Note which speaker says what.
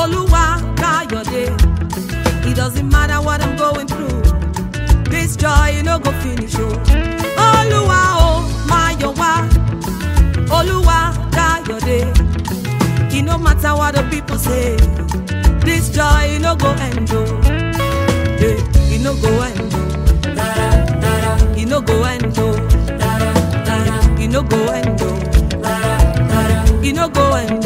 Speaker 1: Oluwa Kayode. It doesn't matter what I'm going through. This joy, you know, go finish. Oluwa, oh, my Yowa. Oluwa Kayode. It no matter what the people say. This joy, you know, go end. Yeah, you know, go end. You know, go end. You know, go end. You know, go end.